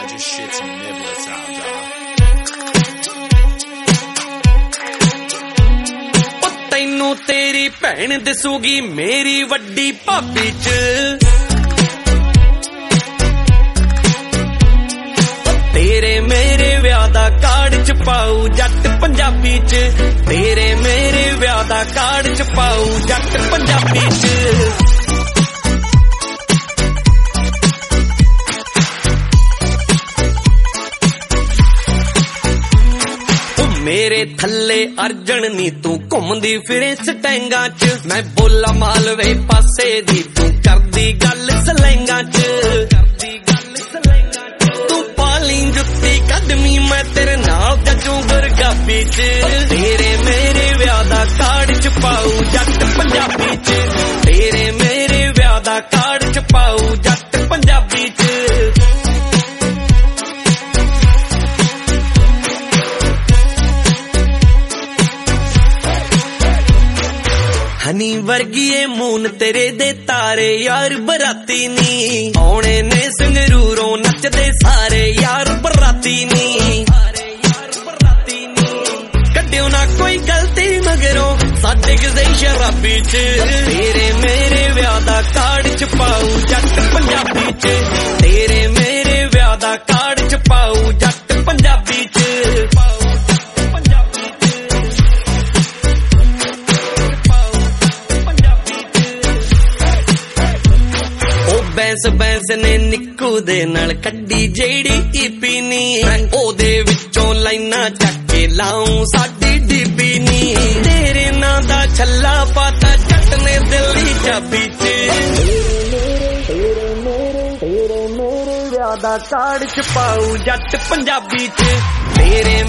just shit some niblets out, dog. ਤੈਨੂੰ ਤੇਰੀ ਭੈਣ ਦਿਸੂਗੀ ਮੇਰੀ ਵੱਡੀ ਭਾਬੀ ਚ ਤੇਰੇ ਮੇਰੇ ਵਿਆਹ ਦਾ ਕਾਰਡ ਚ ਪਾਉ ਜੱਟ ਪੰਜਾਬੀ ਚ ਤੇਰੇ ਮੇਰੇ ਵਿਆਹ ਦਾ ਕਾਰਡ ਚ ਪਾਉ ਜੱਟ ਪੰਜਾਬੀ ਚ ਮੇਰੇ ਥੱਲੇ ਅਰਜਣ ਨੀ ਤੂੰ ਘੁੰਮਦੀ ਫਿਰੇ ਸਟੈਂਗਾਂ ਚ ਮੈਂ ਬੋਲਾ ਮਾਲਵੇ ਪਾਸੇ ਦੀ ਤੂੰ ਕਰਦੀ ਗੱਲ ਸਲੈਂਗਾਂ ਚ ਤੂੰ ਪਾਲੀ ਜੁੱਤੀ ਕੱਢਵੀਂ ਮੈਂ ਤੇਰੇ ਨਾਲ ਜੱਜੂ ਗੁਰਗਾਬੀ ਚ ਤੇਰੇ ਮੇਰੇ ਵਿਆਹ ਦਾ ਕਾਰਡ ਚ ਪਾਉ ਜੱਟ ਪੰਜਾਬੀ ਚ ਤੇਰੇ ਮੇਰੇ ਵਿਆਹ ਦਾ ਕਾਰਡ ਚ ਪਾਉ ਜੱਟ ਪੰਜਾਬੀ ਚ ਹਨੀ ਵਰਗੀਏ ਮੂਨ ਤੇਰੇ ਦੇ ਤਾਰੇ ਯਾਰ ਬਰਾਤੀ ਨੀ ਆਉਣੇ ਨੇ ਸੰਗਰੂਰੋਂ ਨੱਚਦੇ ਸਾਰੇ ਯਾਰ ਬਰਾਤੀ ਨੀ ਕੱਢਿਓ ਨਾ ਕੋਈ ਗਲਤੀ ਮਗਰੋਂ ਸਾਡੇ ਕਿਸੇ ਸ਼ਰਾਬੀ ਚ ਤੇਰੇ ਮੇਰੇ ਵਿਆਹ ਦਾ ਕਾਰਡ ਚ ਪਾਉ ਜੱਟ ਪੰਜਾਬੀ ਚ ਤੇਰੇ ਮੇਰੇ ਵਿਆਹ ਦਾ ਕਾਰਡ ਚ ਪਾਉ ਜੱਟ ਪੰਜਾਬੀ ਚ ਬੈਂਸ ਨੇ ਨਿੱਕੂ ਦੇ ਨਾਲ ਕੱਢੀ ਜਿਹੜੀ ਈਪੀ ਨੀ ਉਹਦੇ ਵਿੱਚੋਂ ਲਾਈਨਾਂ ਚੱਕ ਕੇ ਲਾਉਂ ਸਾਡੀ ਡੀਪੀ ਨੀ ਤੇਰੇ ਨਾਂ ਦਾ ਛੱਲਾ ਪਾਤਾ ਜੱਟ ਨੇ ਦਿੱਲੀ ਚਾਬੀ ਚ ਤੇਰੇ ਮੇਰੇ ਵਿਆਹ ਦਾ ਕਾਰਡ ਚ ਪਾਉ ਜੱਟ ਪੰਜਾਬੀ ਚ ਤੇਰੇ